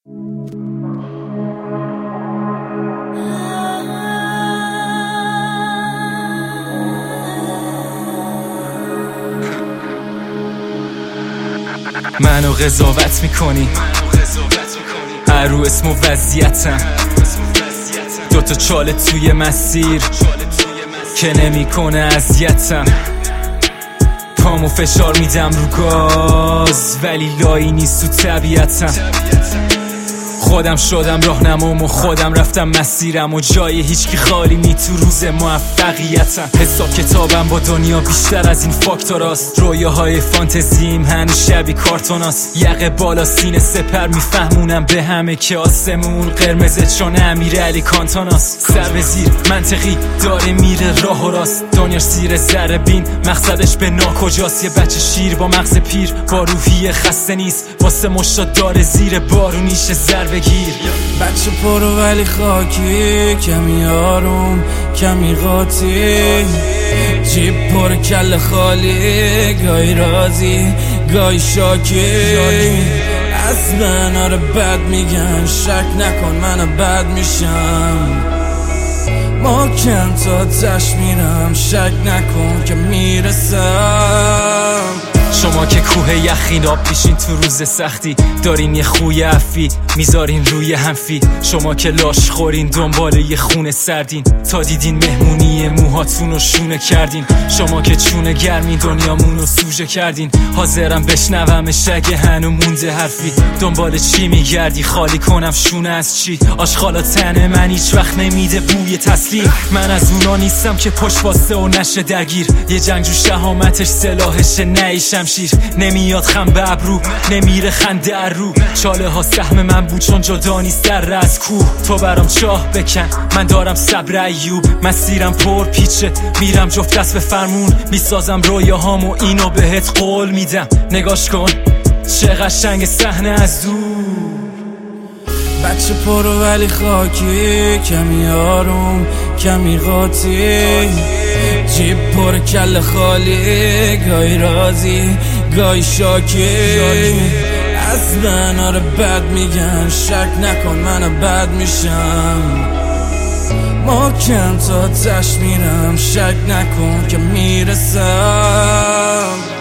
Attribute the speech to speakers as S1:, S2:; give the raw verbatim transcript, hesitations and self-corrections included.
S1: منو قضاوت میکنی هر رو اسم و وضعیتم، دوتا چاله توی مسیر که نمیکنه اذیتم. پامو فشار میدم رو گاز ولی لایی نیست تو طبیعتم. خودم شدم راهنمام و خودم رفتم مسیرم و جای هیچکی خالی نی تو روز موفقیتم. حساب کتابم با دنیا بیشتر از این فاکتوراست، رویاهای فانتزیم هنوز شبیه کارتوناست. یقه بالا سینه سپر میفهمونم به همه که آسمون قرمزه چون امیرعلی کانتوناست. سر به زیر منطقی داره میره راه و راست، دنیاش زیر ذره بین مقصدش به ناکجاست. یه بچه شیر با مغز پیر با روحیه خسته نیست، واسه مشتاد داره زیر بارونیش ضربه گیر.
S2: بچه پرو ولی خاکی، کمی آروم کمی قاطی، جیب پر کل خالی، گاهی راضی گاهی شاکی. از من آره بد میگن، شک نکن من بد میشم. محکم تا تش میرم، شک نکن که میرسم.
S1: شما که کوه یخین آب پیشین تو روز سختی، دارین یه خوی عفی میذارین روی حنفی. شما که لاش خورین دنبال یه خونه سردین، تا دیدین مهمونی موهاتون رو شونه کردین. شما که چونه گرمین دنیامون رو سوژه کردین، حاضرم بشنومش اگه هنو مونده حرفی. دنبال چی میگردی خالی کنم شونه از چی؟ آشغالا تن من هیچ وقت نمیده بوی تسلیم. من از اونا نیستم که پشت واسه و نشه درگیر، یه جنگجو شهامتش سلاحشه نه شمشیر. نمیاد خم به ابرو نمیره خنده رو، چاله ها سهم من بود چون جدا نیست در از کوه. تو برام چاه بکن من دارم صبر ایوب، مسیرم پر پیچه میرم جفت دست به فرمون. میسازم رویاهامو اینو بهت قول میدم، نگاش کن چه قشنگ صحنه از دور.
S2: بچه پرو ولی خاکی، کمی آروم کمی قاطی، جیب پر کل خالی، گاهی راضی گاهی شاکی. از من آره بد میگن، شک نکن من بد میشم. محکم تا تش میرم، شک نکن که میرسم.